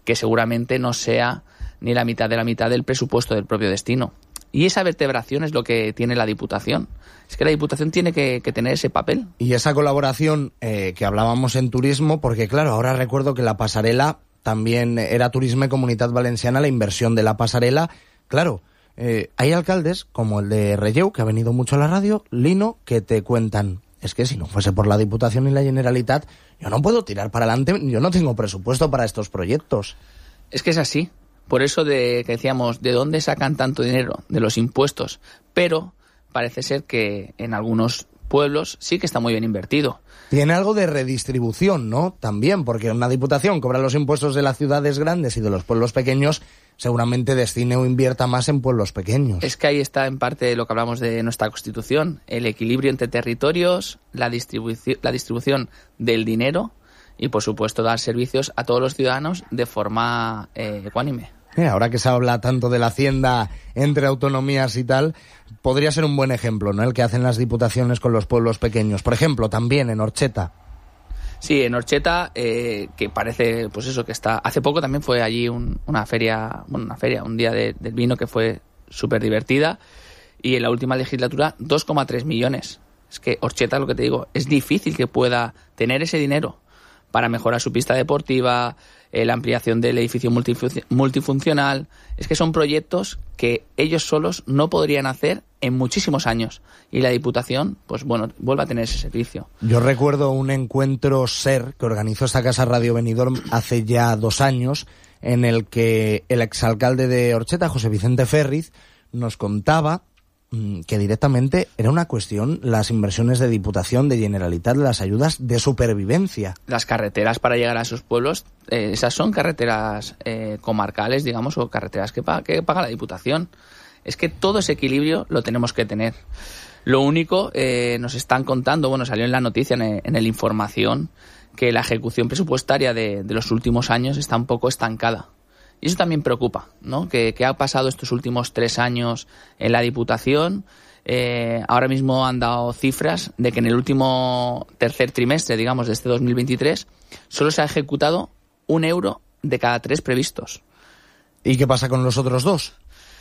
que seguramente no sea ni la mitad del presupuesto del propio destino. Y esa vertebración es lo que tiene la Diputación. Es que la Diputación tiene que tener ese papel. Y esa colaboración que hablábamos en turismo, porque claro, ahora recuerdo que la pasarela también era Turisme Comunitat Valenciana, la inversión de la pasarela. Claro, hay alcaldes como el de Relleu, que ha venido mucho a la radio, Lino, que te cuentan, es que si no fuese por la Diputación y la Generalitat, yo no puedo tirar para adelante, yo no tengo presupuesto para estos proyectos. Es que es así. Por eso que decíamos, ¿de dónde sacan tanto dinero? De los impuestos. Pero parece ser que en algunos pueblos sí que está muy bien invertido. Tiene algo de redistribución, ¿no? También, porque una diputación cobra los impuestos de las ciudades grandes y de los pueblos pequeños, seguramente destine o invierta más en pueblos pequeños. Es que ahí está en parte lo que hablamos de nuestra Constitución, el equilibrio entre territorios, la distribución del dinero y, por supuesto, dar servicios a todos los ciudadanos de forma ecuánime. Ahora que se habla tanto de la hacienda entre autonomías y tal, podría ser un buen ejemplo, ¿no? El que hacen las diputaciones con los pueblos pequeños. Por ejemplo, también en Orcheta. Sí, en Orcheta, que parece, pues eso, que está... Hace poco también fue allí un día del vino que fue súper divertida, y en la última legislatura 2,3 millones. Es que Orcheta, lo que te digo, es difícil que pueda tener ese dinero para mejorar su pista deportiva, la ampliación del edificio multifuncional. Es que son proyectos que ellos solos no podrían hacer en muchísimos años. Y la Diputación, pues bueno, vuelve a tener ese servicio. Yo recuerdo un encuentro SER que organizó esta casa Radio Benidorm hace ya 2 años, en el que el exalcalde de Orcheta, José Vicente Ferriz, nos contaba que directamente era una cuestión, las inversiones de Diputación, de Generalitat, las ayudas de supervivencia. Las carreteras para llegar a esos pueblos, esas son carreteras comarcales, digamos, o carreteras que paga la Diputación. Es que todo ese equilibrio lo tenemos que tener. Lo único, nos están contando, bueno, salió en la noticia, en el Información, que la ejecución presupuestaria de los últimos años está un poco estancada. Y eso también preocupa, ¿no? Que ha pasado estos últimos 3 años en la Diputación. Ahora mismo han dado cifras de que en el último tercer trimestre, digamos, de este 2023, solo se ha ejecutado 1 euro de cada 3 previstos. ¿Y qué pasa con los otros 2?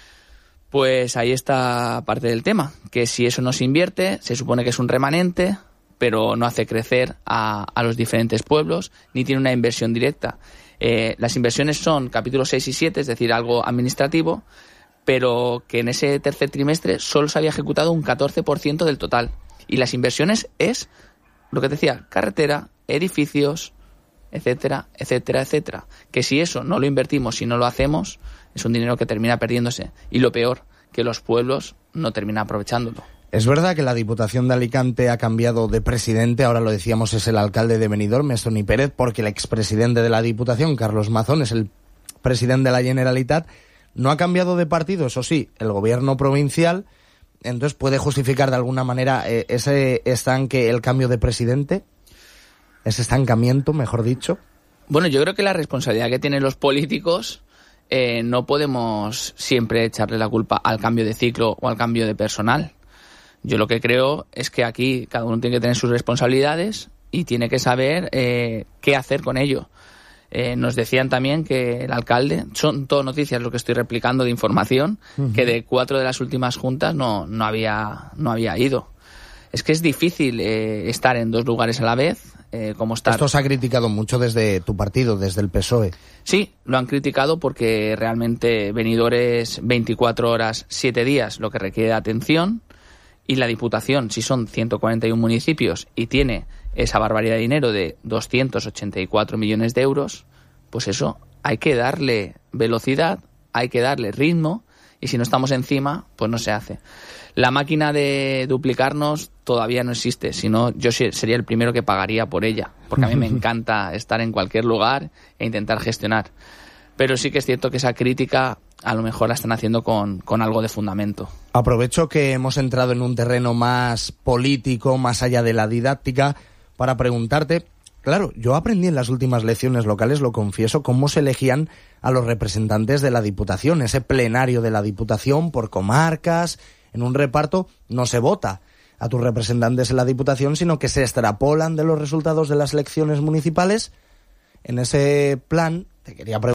Pues ahí está parte del tema, que si eso no se invierte, se supone que es un remanente, pero no hace crecer a los diferentes pueblos, ni tiene una inversión directa. Las inversiones son capítulos 6 y 7, es decir, algo administrativo, pero que en ese tercer trimestre solo se había ejecutado un 14% del total. Y las inversiones es, lo que te decía, carretera, edificios, etcétera, etcétera, etcétera. Que si eso no lo invertimos, si no lo hacemos, es un dinero que termina perdiéndose. Y lo peor, que los pueblos no terminan aprovechándolo. Es verdad que la Diputación de Alicante ha cambiado de presidente, ahora lo decíamos, es el alcalde de Benidorm, Estoni Pérez, porque el expresidente de la Diputación, Carlos Mazón, es el presidente de la Generalitat. No ha cambiado de partido, eso sí, el gobierno provincial. Entonces, ¿puede justificar de alguna manera ese estanque, el cambio de presidente? Ese estancamiento, mejor dicho. Bueno, yo creo que la responsabilidad que tienen los políticos, no podemos siempre echarle la culpa al cambio de ciclo o al cambio de personal. Yo lo que creo es que aquí cada uno tiene que tener sus responsabilidades y tiene que saber qué hacer con ello. Nos decían también que el alcalde, son todo noticias lo que estoy replicando de información, que de 4 de las últimas juntas no había ido. Es que es difícil estar en 2 lugares a la vez, como estar... Esto se ha criticado mucho desde tu partido, desde el PSOE. Sí, lo han criticado porque realmente Benidorm es 24 horas, 7 días, lo que requiere atención. Y la Diputación, si son 141 municipios y tiene esa barbaridad de dinero de 284 millones de euros, pues eso, hay que darle velocidad, hay que darle ritmo, y si no estamos encima, pues no se hace. La máquina de duplicarnos todavía no existe, sino yo sería el primero que pagaría por ella, porque a mí me encanta estar en cualquier lugar e intentar gestionar. Pero sí que es cierto que esa crítica a lo mejor la están haciendo con algo de fundamento. Aprovecho que hemos entrado en un terreno más político, más allá de la didáctica, para preguntarte, claro, yo aprendí en las últimas lecciones locales, lo confieso, cómo se elegían a los representantes de la Diputación, ese plenario de la Diputación por comarcas, en un reparto no se vota a tus representantes en la Diputación, sino que se extrapolan de los resultados de las elecciones municipales. En ese plan, te quería preguntar,